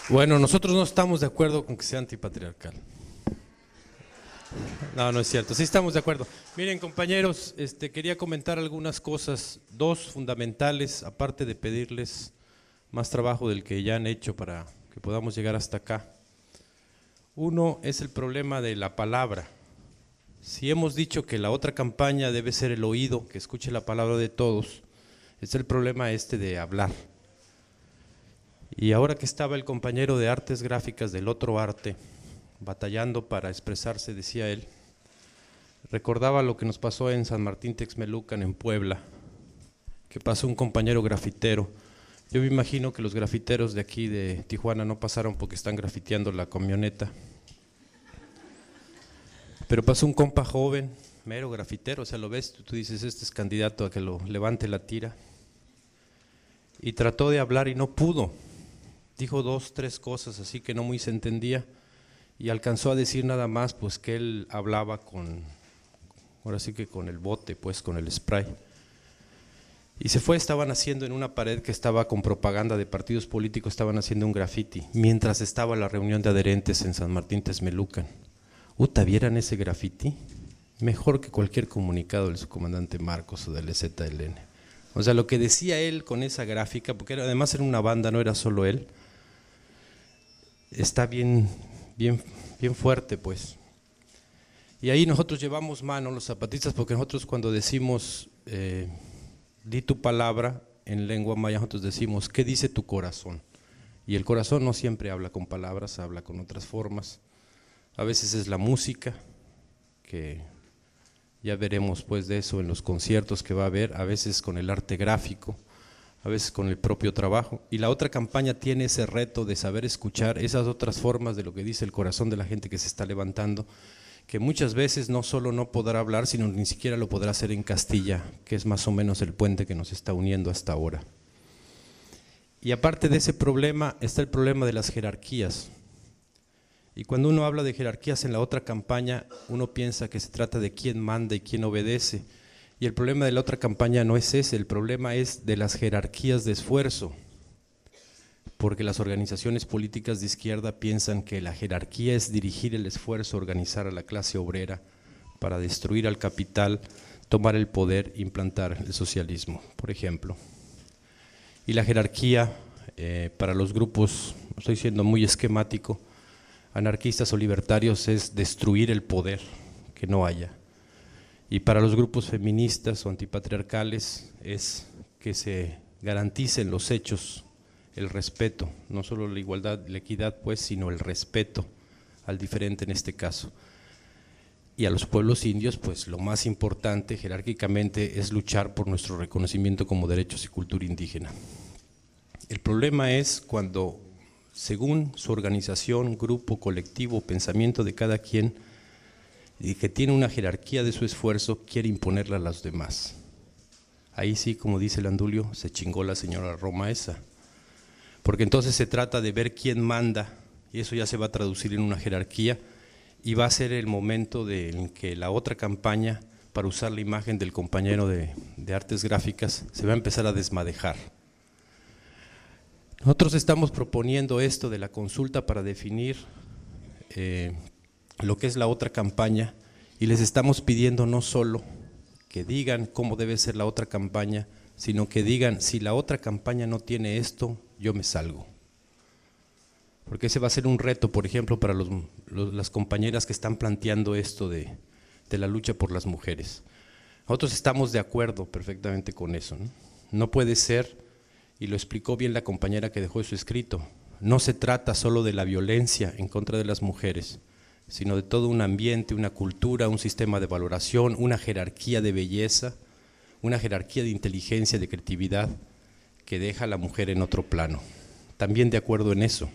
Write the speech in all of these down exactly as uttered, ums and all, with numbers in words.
Bueno, nosotros no estamos de acuerdo con que sea antipatriarcal. No, no es cierto, sí estamos de acuerdo. Miren, compañeros, este, quería comentar algunas cosas, dos fundamentales, aparte de pedirles más trabajo del que ya han hecho para que podamos llegar hasta acá. Uno es el problema de la palabra. Si hemos dicho que la otra campaña debe ser el oído, que escuche la palabra de todos, es el problema este de hablar. Y ahora que estaba el compañero de artes gráficas del otro arte, batallando para expresarse, decía él, recordaba lo que nos pasó en San Martín Texmelucan, en Puebla, que pasó un compañero grafitero. Yo me imagino que los grafiteros de aquí de Tijuana no pasaron porque están grafiteando la camioneta, pero pasó un compa joven, mero grafitero, o sea, lo ves, tú dices, este es candidato a que lo levante la tira, y trató de hablar y no pudo, dijo dos, tres cosas así que no muy se entendía, y alcanzó a decir nada más pues que él hablaba con, ahora sí que con el bote, pues con el spray. Y se fue, estaban haciendo en una pared que estaba con propaganda de partidos políticos, estaban haciendo un graffiti, mientras estaba la reunión de adherentes en San Martín Texmelucan. Uta, ¿vieran ese graffiti? Mejor que cualquier comunicado del subcomandante Marcos o del E Z L N. O sea, lo que decía él con esa gráfica, porque era, además era una banda, no era solo él, está bien, bien, bien fuerte, pues. Y ahí nosotros llevamos mano, los zapatistas, porque nosotros cuando decimos, eh, di tu palabra, en lengua maya nosotros decimos, ¿qué dice tu corazón? Y el corazón no siempre habla con palabras, habla con otras formas. A veces es la música, que ya veremos pues de eso en los conciertos que va a haber, a veces con el arte gráfico, a veces con el propio trabajo. Y la otra campaña tiene ese reto de saber escuchar esas otras formas de lo que dice el corazón de la gente que se está levantando, que muchas veces no solo no podrá hablar, sino ni siquiera lo podrá hacer en Castilla, que es más o menos el puente que nos está uniendo hasta ahora. Y aparte de ese problema está el problema de las jerarquías. Y cuando uno habla de jerarquías en la otra campaña, uno piensa que se trata de quién manda y quién obedece. Y el problema de la otra campaña no es ese, el problema es de las jerarquías de esfuerzo. Porque las organizaciones políticas de izquierda piensan que la jerarquía es dirigir el esfuerzo, organizar a la clase obrera para destruir al capital, tomar el poder, implantar el socialismo, por ejemplo. Y la jerarquía eh, para los grupos, estoy siendo muy esquemático, anarquistas o libertarios es destruir el poder, que no haya. Y para los grupos feministas o antipatriarcales es que se garanticen los hechos, el respeto, no solo la igualdad, la equidad pues, sino el respeto al diferente en este caso. Y a los pueblos indios pues lo más importante jerárquicamente es luchar por nuestro reconocimiento como derechos y cultura indígena. El problema es cuando según su organización, grupo, colectivo, pensamiento de cada quien, y que tiene una jerarquía de su esfuerzo, quiere imponerla a los demás. Ahí sí, como dice el Andulio, se chingó la señora Roma esa. Porque entonces se trata de ver quién manda, y eso ya se va a traducir en una jerarquía, y va a ser el momento de, en que la otra campaña, para usar la imagen del compañero de, de artes gráficas, se va a empezar a desmadejar. Nosotros estamos proponiendo esto de la consulta para definir eh, lo que es la otra campaña y les estamos pidiendo no solo que digan cómo debe ser la otra campaña, sino que digan si la otra campaña no tiene esto, yo me salgo. Porque ese va a ser un reto, por ejemplo, para los, los, las compañeras que están planteando esto de, de la lucha por las mujeres. Nosotros estamos de acuerdo perfectamente con eso, ¿no? No puede ser, y lo explicó bien la compañera que dejó eso escrito, no se trata solo de la violencia en contra de las mujeres, sino de todo un ambiente, una cultura, un sistema de valoración, una jerarquía de belleza, una jerarquía de inteligencia, de creatividad, que deja a la mujer en otro plano. También de acuerdo en eso.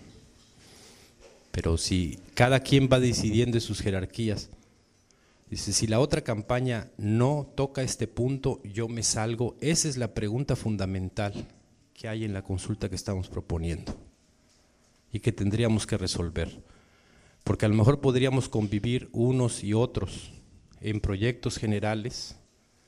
Pero si cada quien va decidiendo en sus jerarquías, dice, si la otra campaña no toca este punto, yo me salgo. Esa es la pregunta fundamental que hay en la consulta que estamos proponiendo y que tendríamos que resolver, porque a lo mejor podríamos convivir unos y otros en proyectos generales,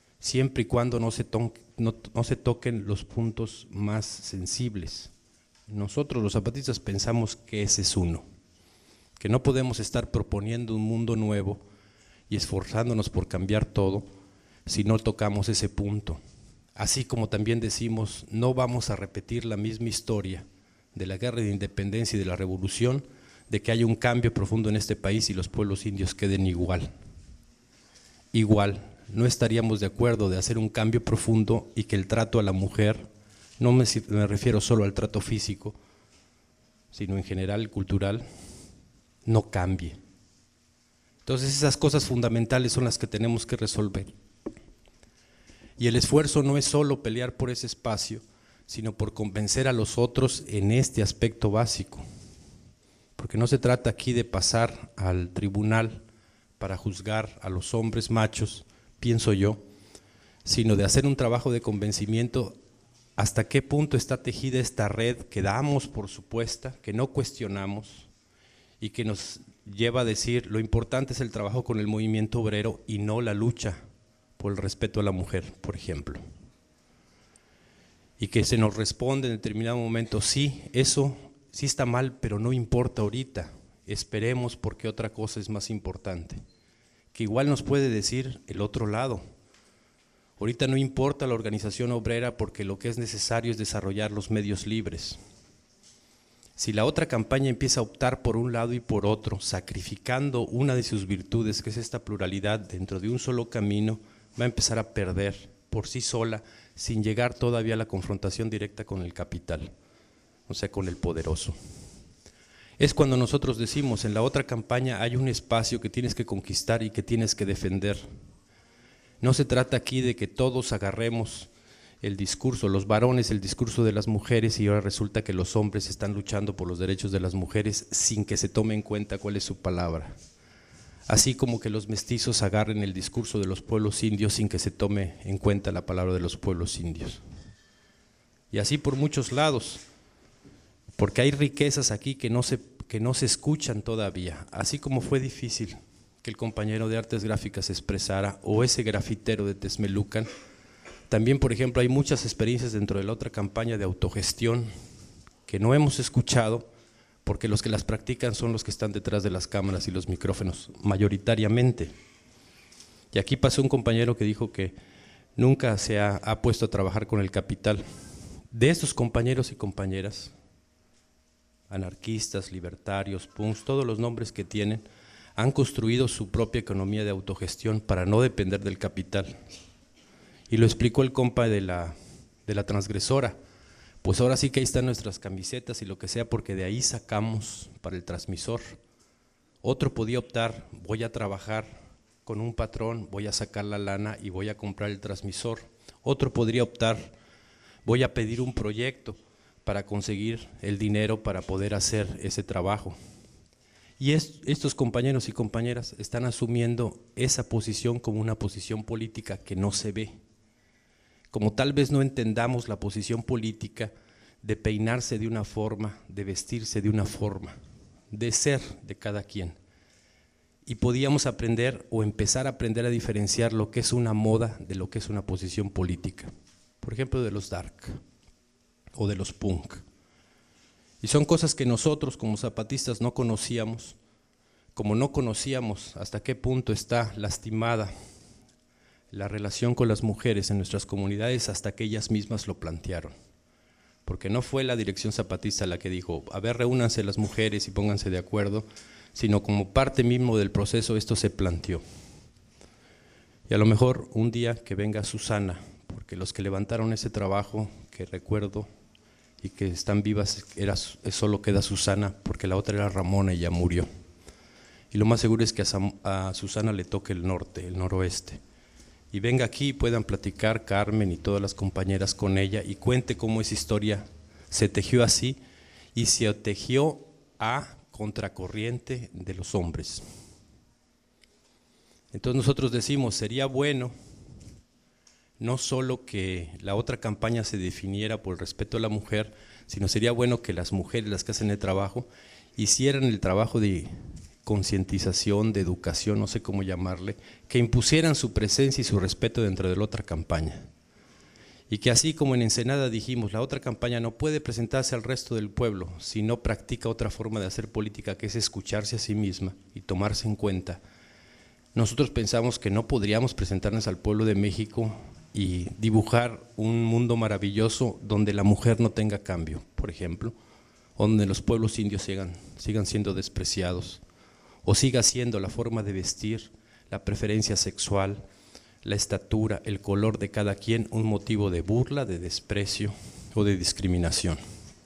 siempre y cuando no se, to no, no se toquen los puntos más sensibles, nosotros los zapatistas pensamos que ese es uno, que no podemos estar proponiendo un mundo nuevo y esforzándonos por cambiar todo si no tocamos ese punto. Así como también decimos, no vamos a repetir la misma historia de la guerra de independencia y de la revolución, de que haya un cambio profundo en este país y los pueblos indios queden igual. Igual, no estaríamos de acuerdo de hacer un cambio profundo y que el trato a la mujer, no me, me refiero solo al trato físico, sino en general cultural, no cambie. Entonces esas cosas fundamentales son las que tenemos que resolver. Y el esfuerzo no es solo pelear por ese espacio, sino por convencer a los otros en este aspecto básico. Porque no se trata aquí de pasar al tribunal para juzgar a los hombres machos, pienso yo, sino de hacer un trabajo de convencimiento hasta qué punto está tejida esta red que damos por supuesta, que no cuestionamos y que nos lleva a decir lo importante es el trabajo con el movimiento obrero y no la lucha por el respeto a la mujer, por ejemplo. Y que se nos responde en determinado momento, sí, eso sí está mal, pero no importa ahorita, esperemos porque otra cosa es más importante. Que igual nos puede decir el otro lado, ahorita no importa la organización obrera porque lo que es necesario es desarrollar los medios libres. Si la otra campaña empieza a optar por un lado y por otro, sacrificando una de sus virtudes, que es esta pluralidad dentro de un solo camino, va a empezar a perder por sí sola, sin llegar todavía a la confrontación directa con el capital, o sea, con el poderoso. Es cuando nosotros decimos, en la otra campaña hay un espacio que tienes que conquistar y que tienes que defender. No se trata aquí de que todos agarremos el discurso, los varones el discurso de las mujeres y ahora resulta que los hombres están luchando por los derechos de las mujeres sin que se tome en cuenta cuál es su palabra. Así como que los mestizos agarren el discurso de los pueblos indios sin que se tome en cuenta la palabra de los pueblos indios. Y así por muchos lados, porque hay riquezas aquí que no se, que no se escuchan todavía, así como fue difícil que el compañero de artes gráficas se expresara o ese grafitero de Texmelucan. También, por ejemplo, hay muchas experiencias dentro de la otra campaña de autogestión que no hemos escuchado porque los que las practican son los que están detrás de las cámaras y los micrófonos, mayoritariamente. Y aquí pasó un compañero que dijo que nunca se ha, ha puesto a trabajar con el capital. De estos compañeros y compañeras, anarquistas, libertarios, punks, todos los nombres que tienen, han construido su propia economía de autogestión para no depender del capital. Y lo explicó el compa de la, de la transgresora, pues ahora sí que ahí están nuestras camisetas y lo que sea, porque de ahí sacamos para el transmisor. Otro podía optar, voy a trabajar con un patrón, voy a sacar la lana y voy a comprar el transmisor. Otro podría optar, voy a pedir un proyecto para conseguir el dinero para poder hacer ese trabajo. Y es, estos compañeros y compañeras están asumiendo esa posición como una posición política que no se ve. Como tal vez no entendamos la posición política de peinarse de una forma, de vestirse de una forma, de ser de cada quien. Y podíamos aprender o empezar a aprender a diferenciar lo que es una moda de lo que es una posición política. Por ejemplo, de los dark o de los punk. Y son cosas que nosotros como zapatistas no conocíamos, como no conocíamos hasta qué punto está lastimada la relación con las mujeres en nuestras comunidades hasta que ellas mismas lo plantearon. Porque no fue la dirección zapatista la que dijo, a ver, reúnanse las mujeres y pónganse de acuerdo, sino como parte mismo del proceso esto se planteó. Y a lo mejor un día que venga Susana, porque los que levantaron ese trabajo, que recuerdo y que están vivas, era, solo queda Susana, porque la otra era Ramona y ya murió. Y lo más seguro es que a, a Susana le toque el norte, el noroeste. Y venga aquí y puedan platicar Carmen y todas las compañeras con ella y cuente cómo esa historia se tejió así y se tejió a contracorriente de los hombres. Entonces nosotros decimos, sería bueno no solo que la otra campaña se definiera por el respeto a la mujer, sino sería bueno que las mujeres, las que hacen el trabajo, hicieran el trabajo de concientización, de educación, no sé cómo llamarle, que impusieran su presencia y su respeto dentro de la otra campaña. Y que así como en Ensenada dijimos, la otra campaña no puede presentarse al resto del pueblo si no practica otra forma de hacer política, que es escucharse a sí misma y tomarse en cuenta. Nosotros pensamos que no podríamos presentarnos al pueblo de México y dibujar un mundo maravilloso donde la mujer no tenga cambio, por ejemplo, donde los pueblos indios sigan, sigan siendo despreciados, o siga siendo la forma de vestir, la preferencia sexual, la estatura, el color de cada quien un motivo de burla, de desprecio o de discriminación.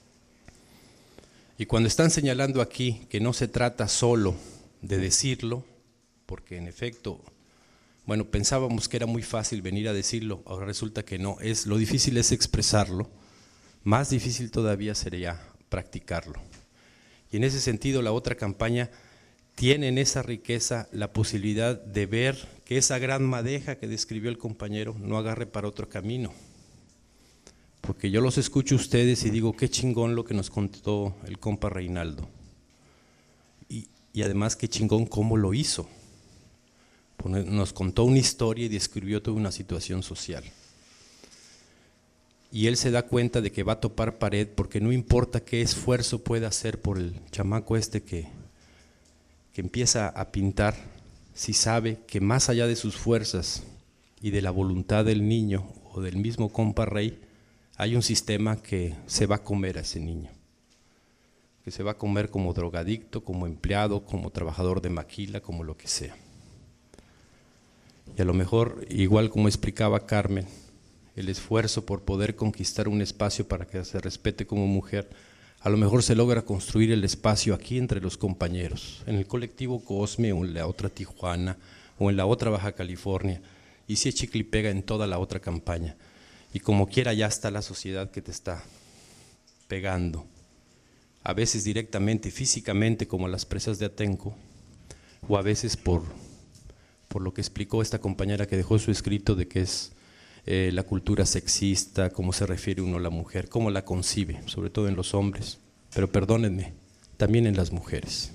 Y cuando están señalando aquí que no se trata solo de decirlo, porque en efecto, bueno, pensábamos que era muy fácil venir a decirlo, ahora resulta que no, es, lo difícil es expresarlo, más difícil todavía sería practicarlo. Y en ese sentido la otra campaña tiene en esa riqueza la posibilidad de ver que esa gran madeja que describió el compañero no agarre para otro camino. Porque yo los escucho a ustedes y digo, qué chingón lo que nos contó el compa Reinaldo. Y, y además qué chingón cómo lo hizo. Nos contó una historia y describió toda una situación social. Y él se da cuenta de que va a topar pared porque no importa qué esfuerzo pueda hacer por el chamaco este que, que empieza a pintar, si sabe que más allá de sus fuerzas y de la voluntad del niño o del mismo compa Rey, hay un sistema que se va a comer a ese niño, que se va a comer como drogadicto, como empleado, como trabajador de maquila, como lo que sea. Y a lo mejor, igual como explicaba Carmen, el esfuerzo por poder conquistar un espacio para que se respete como mujer, a lo mejor se logra construir el espacio aquí entre los compañeros, en el colectivo Cosme o en la otra Tijuana o en la otra Baja California, y si es chicle y pega en toda la otra campaña. Y como quiera ya está la sociedad que te está pegando, a veces directamente, físicamente como las presas de Atenco, o a veces por, por lo que explicó esta compañera que dejó su escrito de que es eh, la cultura sexista, cómo se refiere uno a la mujer, cómo la concibe, sobre todo en los hombres, pero perdónenme, también en las mujeres.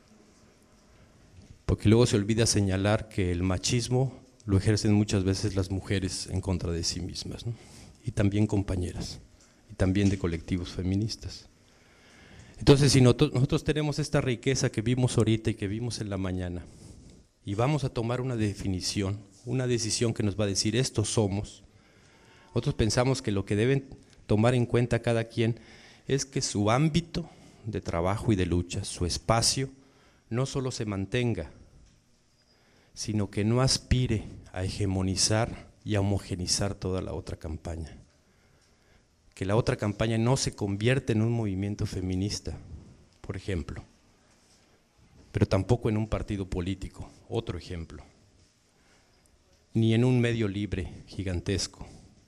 Porque luego se olvida señalar que el machismo lo ejercen muchas veces las mujeres en contra de sí mismas, ¿no? Y también compañeras, y también de colectivos feministas. Entonces, si nosotros tenemos esta riqueza que vimos ahorita y que vimos en la mañana, y vamos a tomar una definición, una decisión que nos va a decir esto somos, nosotros pensamos que lo que deben tomar en cuenta cada quien es que su ámbito de trabajo y de lucha, su espacio, no solo se mantenga, sino que no aspire a hegemonizar y a homogenizar toda la otra campaña. Que la otra campaña no se convierta en un movimiento feminista, por ejemplo, pero tampoco en un partido político, otro ejemplo, ni en un medio libre gigantesco,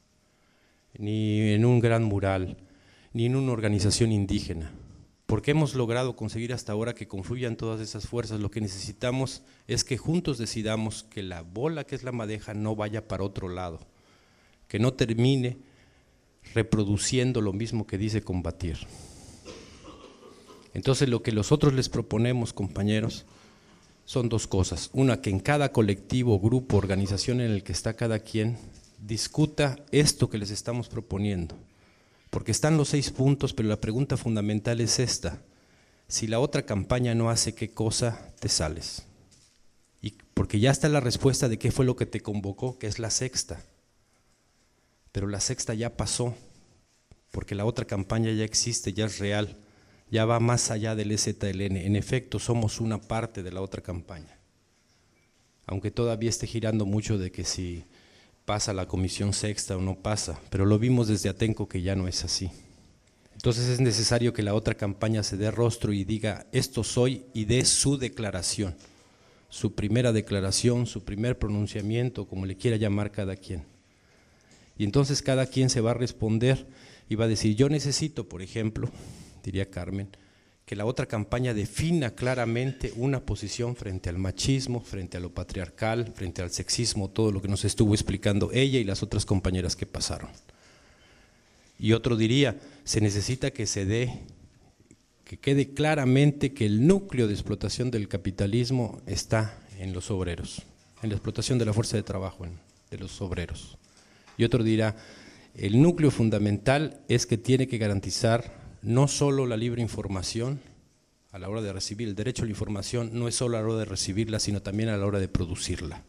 ni en un gran mural, ni en una organización indígena. Porque hemos logrado conseguir hasta ahora que confluyan todas esas fuerzas. Lo que necesitamos es que juntos decidamos que la bola que es la madeja no vaya para otro lado, que no termine reproduciendo lo mismo que dice combatir. Entonces lo que nosotros les proponemos, compañeros, son dos cosas. Una, que en cada colectivo, grupo, organización en el que está cada quien, discuta esto que les estamos proponiendo. Porque están los seis puntos, pero la pregunta fundamental es esta: si la otra campaña no hace, ¿qué cosa te sales? Y porque ya está la respuesta de qué fue lo que te convocó, que es la sexta. Pero la sexta ya pasó, porque la otra campaña ya existe, ya es real, ya va más allá del E Z L N. En efecto, somos una parte de la otra campaña. Aunque todavía esté girando mucho de que si pasa la comisión sexta o no pasa, pero lo vimos desde Atenco que ya no es así. Entonces es necesario que la otra campaña se dé rostro y diga esto soy y dé su declaración, su primera declaración, su primer pronunciamiento, como le quiera llamar cada quien. Y entonces cada quien se va a responder y va a decir, yo necesito, por ejemplo, diría Carmen, que la otra campaña defina claramente una posición frente al machismo, frente a lo patriarcal, frente al sexismo, todo lo que nos estuvo explicando ella y las otras compañeras que pasaron. Y otro diría, se necesita que se dé, que quede claramente que el núcleo de explotación del capitalismo está en los obreros, en la explotación de la fuerza de trabajo en, de los obreros. Y otro dirá, El núcleo fundamental es que tiene que garantizar no solo la libre información a la hora de recibir, el derecho a la información no es solo a la hora de recibirla, sino también a la hora de producirla.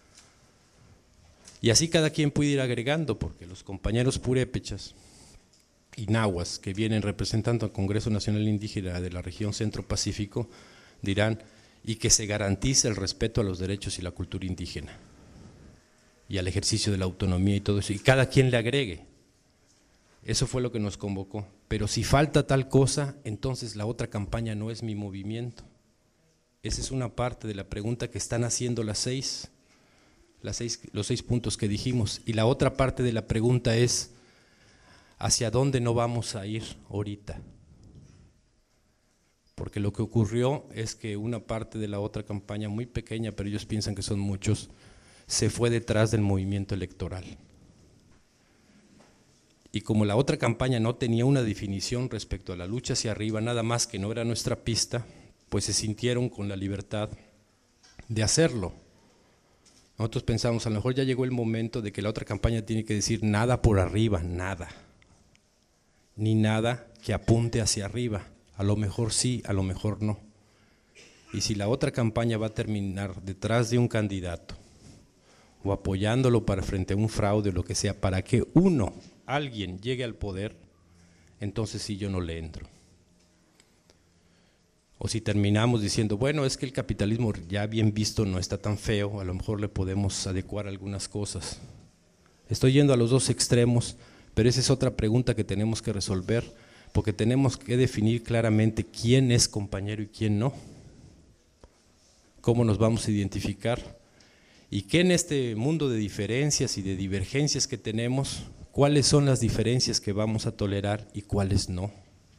Y así cada quien puede ir agregando, porque los compañeros purépechas y nahuas que vienen representando al Congreso Nacional Indígena de la región Centro-Pacífico dirán, y que se garantice el respeto a los derechos y la cultura indígena, y al ejercicio de la autonomía y todo eso, y cada quien le agregue. Eso fue lo que nos convocó, pero si falta tal cosa, entonces la otra campaña no es mi movimiento. Esa es una parte de la pregunta que están haciendo las seis, las seis, los seis puntos que dijimos, y la otra parte de la pregunta es, ¿hacia dónde no vamos a ir ahorita? Porque lo que ocurrió es que una parte de la otra campaña, muy pequeña, pero ellos piensan que son muchos, se fue detrás del movimiento electoral. Y como la otra campaña no tenía una definición respecto a la lucha hacia arriba, nada más que no era nuestra pista, pues se sintieron con la libertad de hacerlo. Nosotros pensamos, a lo mejor ya llegó el momento de que la otra campaña tiene que decir nada por arriba, nada, ni nada que apunte hacia arriba, a lo mejor sí, a lo mejor no. Y si la otra campaña va a terminar detrás de un candidato o apoyándolo para frente a un fraude o lo que sea, para que uno, alguien llegue al poder, entonces sí yo no le entro. O si terminamos diciendo, bueno, es que el capitalismo ya bien visto no está tan feo, a lo mejor le podemos adecuar algunas cosas. Estoy yendo a los dos extremos, pero esa es otra pregunta que tenemos que resolver, porque tenemos que definir claramente quién es compañero y quién no. ¿Cómo nos vamos a identificar? Y que en este mundo de diferencias y de divergencias que tenemos, ¿cuáles son las diferencias que vamos a tolerar y cuáles no?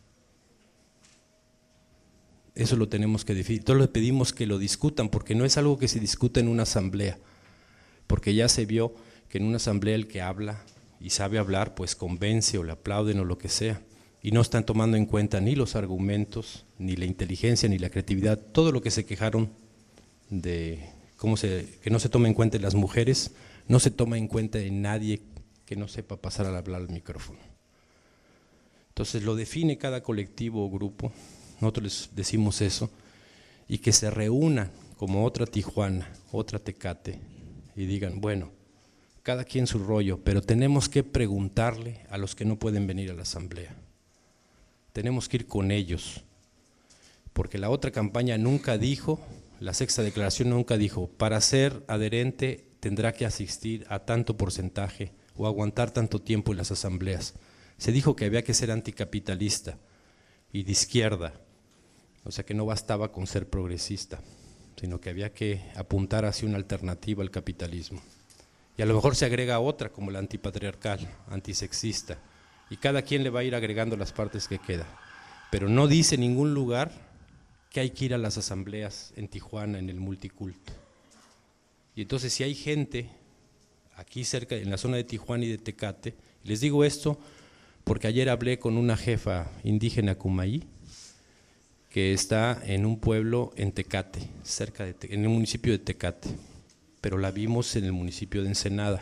Eso lo tenemos que definir. Todos les pedimos que lo discutan, porque no es algo que se discuta en una asamblea, porque ya se vio que en una asamblea el que habla y sabe hablar, pues convence o le aplauden o lo que sea, y no están tomando en cuenta ni los argumentos, ni la inteligencia, ni la creatividad, todo lo que se quejaron de cómo se, que no se toma en cuenta en las mujeres, no se toma en cuenta en nadie que no sepa pasar al hablar al micrófono. Entonces lo define cada colectivo o grupo, nosotros les decimos eso, y que se reúnan como otra Tijuana, otra Tecate, y digan, bueno, cada quien su rollo, pero tenemos que preguntarle a los que no pueden venir a la asamblea. Tenemos que ir con ellos, porque la otra campaña nunca dijo, la sexta declaración nunca dijo, para ser adherente tendrá que asistir a tanto porcentaje o aguantar tanto tiempo en las asambleas. Se dijo que había que ser anticapitalista y de izquierda, o sea que no bastaba con ser progresista, sino que había que apuntar hacia una alternativa al capitalismo. Y a lo mejor se agrega otra como la antipatriarcal, antisexista, y cada quien le va a ir agregando las partes que queda. Pero no dice en ningún lugar que hay que ir a las asambleas en Tijuana, en el multiculto. Y entonces si hay gente aquí cerca, en la zona de Tijuana y de Tecate, les digo esto porque ayer hablé con una jefa indígena Cumayí, que está en un pueblo en Tecate, cerca de, en el municipio de Tecate, pero la vimos en el municipio de Ensenada,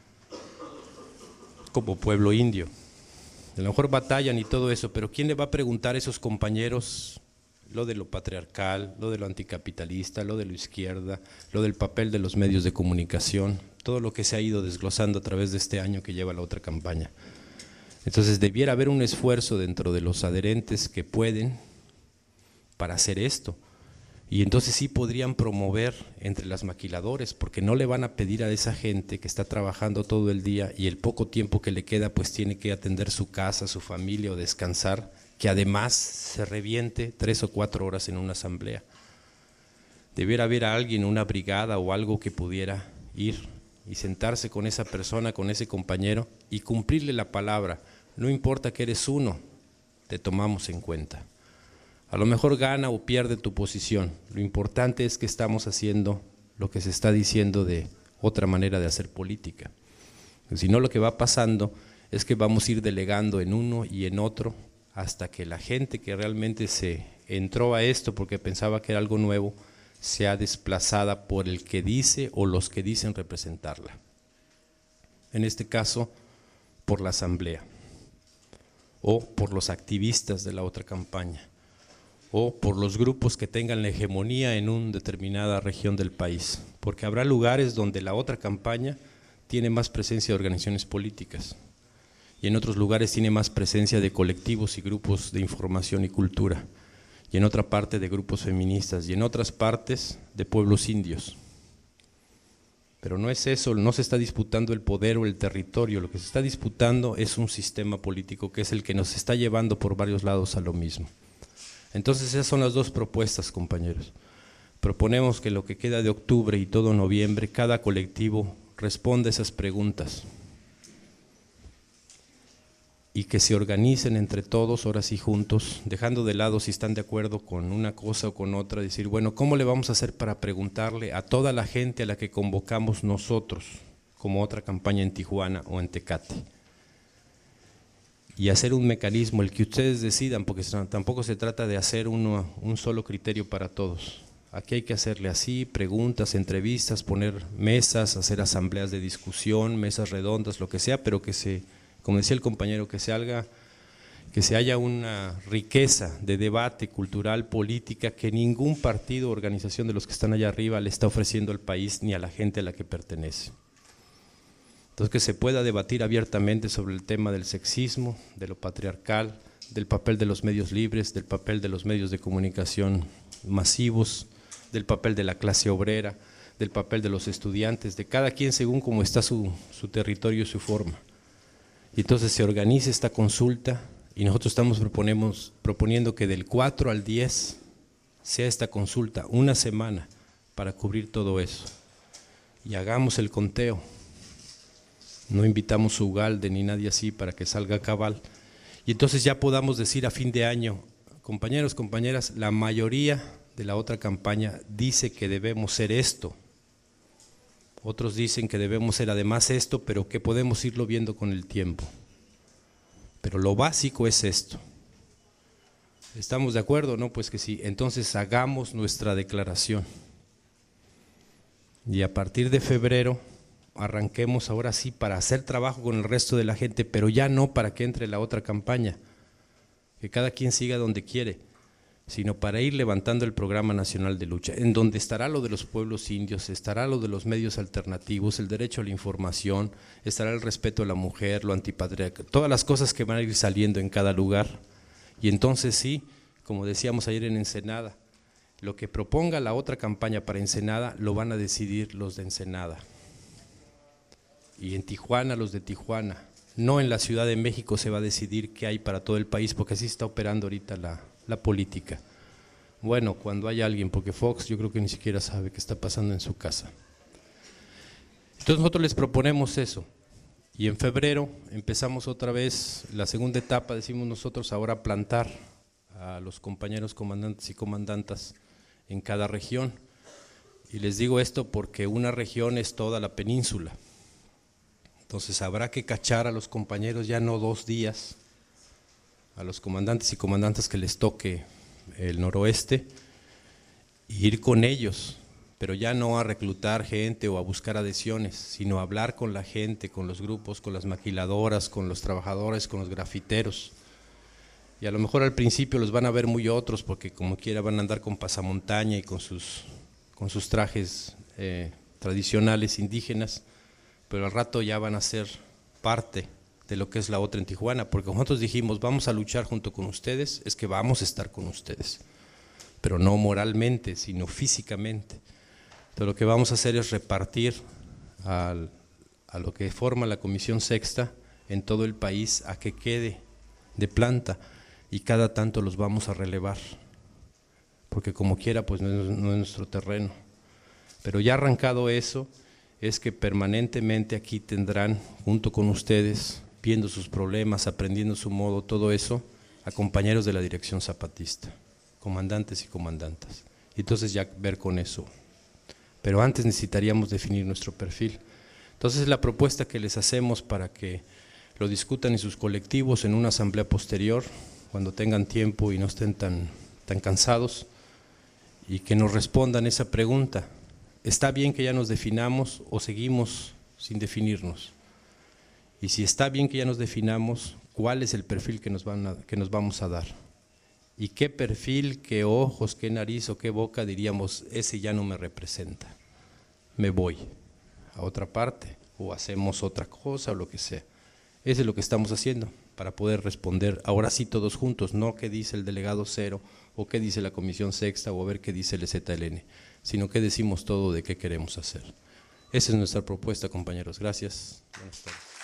como pueblo indio. A lo mejor batallan y todo eso, pero ¿quién le va a preguntar a esos compañeros lo de lo patriarcal, lo de lo anticapitalista, lo de lo izquierda, lo del papel de los medios de comunicación, todo lo que se ha ido desglosando a través de este año que lleva la otra campaña? Entonces debiera haber un esfuerzo dentro de los adherentes que pueden para hacer esto, y entonces sí podrían promover entre las maquiladores, porque no le van a pedir a esa gente que está trabajando todo el día y el poco tiempo que le queda pues tiene que atender su casa, su familia o descansar, que además se reviente tres o cuatro horas en una asamblea. Debiera haber a alguien, una brigada o algo que pudiera ir y sentarse con esa persona, con ese compañero y cumplirle la palabra. No importa que eres uno, te tomamos en cuenta. A lo mejor gana o pierde tu posición, lo importante es que estamos haciendo lo que se está diciendo de otra manera de hacer política. Si no, lo que va pasando es que vamos a ir delegando en uno y en otro hasta que la gente que realmente se entró a esto porque pensaba que era algo nuevo, sea desplazada por el que dice o los que dicen representarla. En este caso, por la asamblea, o por los activistas de la otra campaña, o por los grupos que tengan la hegemonía en una determinada región del país, porque habrá lugares donde la otra campaña tiene más presencia de organizaciones políticas y en otros lugares tiene más presencia de colectivos y grupos de información y cultura, y en otra parte de grupos feministas, y en otras partes de pueblos indios. Pero no es eso, no se está disputando el poder o el territorio, lo que se está disputando es un sistema político que es el que nos está llevando por varios lados a lo mismo. Entonces esas son las dos propuestas, compañeros. Proponemos que lo que queda de octubre y todo noviembre, cada colectivo responda a esas preguntas y que se organicen entre todos, ahora sí juntos, dejando de lado si están de acuerdo con una cosa o con otra, decir, bueno, ¿cómo le vamos a hacer para preguntarle a toda la gente a la que convocamos nosotros, como otra campaña en Tijuana o en Tecate? Y hacer un mecanismo, el que ustedes decidan, porque tampoco se trata de hacer uno, un solo criterio para todos. Aquí hay que hacerle así, preguntas, entrevistas, poner mesas, hacer asambleas de discusión, mesas redondas, lo que sea, pero que se, como decía el compañero, que se haga, que se haya una riqueza de debate cultural, política, que ningún partido o organización de los que están allá arriba le está ofreciendo al país ni a la gente a la que pertenece. Entonces que se pueda debatir abiertamente sobre el tema del sexismo, de lo patriarcal, del papel de los medios libres, del papel de los medios de comunicación masivos, del papel de la clase obrera, del papel de los estudiantes, de cada quien según cómo está su, su territorio y su forma. Y entonces se organiza esta consulta y nosotros estamos proponemos, proponiendo que del cuatro al diez sea esta consulta, una semana para cubrir todo eso. Y hagamos el conteo. No invitamos a Ugalde ni nadie así para que salga cabal. Y entonces ya podamos decir a fin de año, compañeros, compañeras, la mayoría de la otra campaña dice que debemos ser esto. Otros dicen que debemos ser además esto, pero que podemos irlo viendo con el tiempo. Pero lo básico es esto. ¿Estamos de acuerdo? No, pues que sí. Entonces hagamos nuestra declaración. Y a partir de febrero arranquemos ahora sí para hacer trabajo con el resto de la gente, pero ya no para que entre la otra campaña, que cada quien siga donde quiere, sino para ir levantando el Programa Nacional de Lucha, en donde estará lo de los pueblos indios, estará lo de los medios alternativos, el derecho a la información, estará el respeto a la mujer, lo antipatriarcal, todas las cosas que van a ir saliendo en cada lugar. Y entonces sí, como decíamos ayer en Ensenada, lo que proponga la otra campaña para Ensenada lo van a decidir los de Ensenada. Y en Tijuana los de Tijuana, no en la Ciudad de México se va a decidir qué hay para todo el país, porque así está operando ahorita la, la política. Bueno, cuando hay alguien, porque Fox yo creo que ni siquiera sabe qué está pasando en su casa. Entonces nosotros les proponemos eso, y en febrero empezamos otra vez la segunda etapa, decimos nosotros ahora plantar a los compañeros comandantes y comandantas en cada región. Y les digo esto porque una región es toda la península. Entonces habrá que cachar a los compañeros ya no dos días, a los comandantes y comandantes que les toque el noroeste, y ir con ellos, pero ya no a reclutar gente o a buscar adhesiones, sino a hablar con la gente, con los grupos, con las maquiladoras, con los trabajadores, con los grafiteros. Y a lo mejor al principio los van a ver muy otros, porque como quiera van a andar con pasamontaña y con sus, con sus trajes eh, tradicionales indígenas, pero al rato ya van a ser parte de lo que es la otra en Tijuana, porque nosotros dijimos vamos a luchar junto con ustedes, es que vamos a estar con ustedes, pero no moralmente, sino físicamente. Entonces lo que vamos a hacer es repartir al, a lo que forma la Comisión Sexta en todo el país a que quede de planta, y cada tanto los vamos a relevar, porque como quiera pues no es, no es nuestro terreno. Pero ya arrancado eso, es que permanentemente aquí tendrán, junto con ustedes, viendo sus problemas, aprendiendo su modo, todo eso, a compañeros de la Dirección Zapatista, comandantes y comandantas. Y entonces ya ver con eso. Pero antes necesitaríamos definir nuestro perfil. Entonces la propuesta que les hacemos para que lo discutan en sus colectivos en una asamblea posterior, cuando tengan tiempo y no estén tan, tan cansados, y que nos respondan esa pregunta. ¿Está bien que ya nos definamos o seguimos sin definirnos? Y si está bien que ya nos definamos, ¿cuál es el perfil que nos, van a, que nos vamos a dar? ¿Y qué perfil, qué ojos, qué nariz o qué boca diríamos, ese ya no me representa? Me voy a otra parte o hacemos otra cosa o lo que sea. Eso es lo que estamos haciendo para poder responder ahora sí todos juntos, no qué dice el delegado cero o qué dice la comisión sexta o a ver qué dice el E Z L N, sino qué decimos todo de qué queremos hacer. Esa es nuestra propuesta, compañeros. Gracias. Buenas tardes.